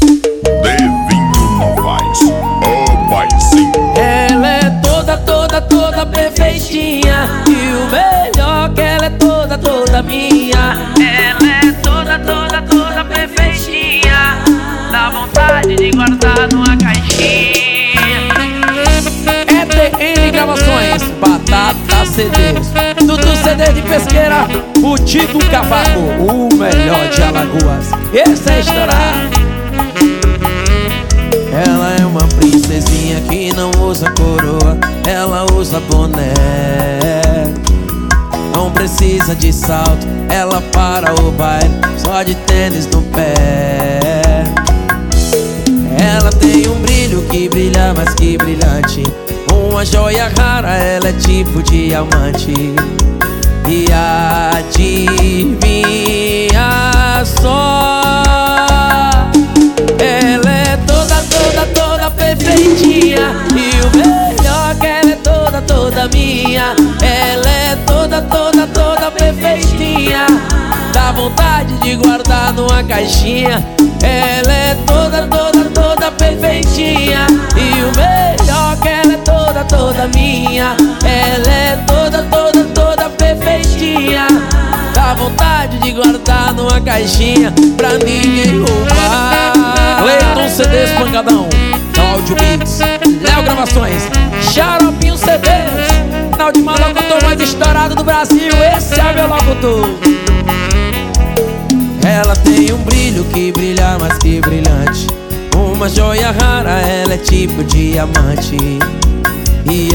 Devinho Novaes, o paizinho. Ela é toda perfeitinha, e o melhor que ela é toda minha. Ela é toda perfeitinha, dá vontade de guardar numa caixinha. ETN Gravações, Batata CDs, Dudu CD de Pesqueira, o Tito Cavaco, o melhor de Alagoas. Esse é estourar. Ela é uma princesinha que não usa coroa, ela usa boné. Não precisa de salto, ela para o baile só de tênis no pé. Ela tem um brilho que brilha mais que brilhante, uma joia rara, ela é tipo diamante. E adivinha só, ela é toda perfeitinha, e o melhor que ela é toda minha. Ela é toda perfeitinha, dá vontade de guardar numa caixinha. Ela é toda perfeitinha, e o melhor que ela é toda minha. Ela é toda perfeitinha, dá vontade de guardar numa caixinha pra ninguém roubar. Cleiton CDs Pancadão, Cláudio Beats, Léo Gravações, Xaropinho CDs, final de mano locutor mais estourado do Brasil. Esse é meu locutor. Ela tem um brilho que brilha mais que brilhante, uma joia rara, ela é tipo diamante. E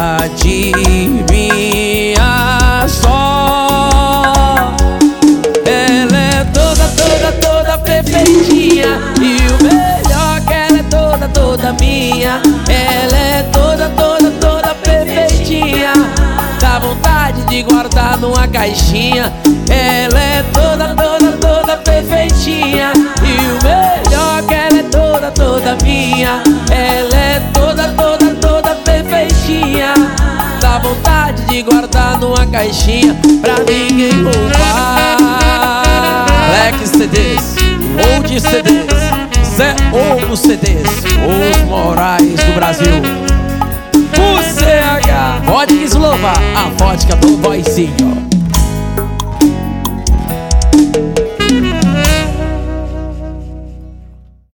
adivinha só, ela é toda perfeitinha, e o melhor que ela é toda minha. Ela é toda perfeitinha, dá vontade de guardar numa caixinha. Ela é toda perfeitinha, e o melhor que ela é toda minha. Ela é toda perfeitinha, dá vontade de guardar numa caixinha pra ninguém roubar. Black CDs, Old CDs, Zé Ovo CDs, os Morais do Brasil. O CH, vodka Slova, a vodka do boizinho.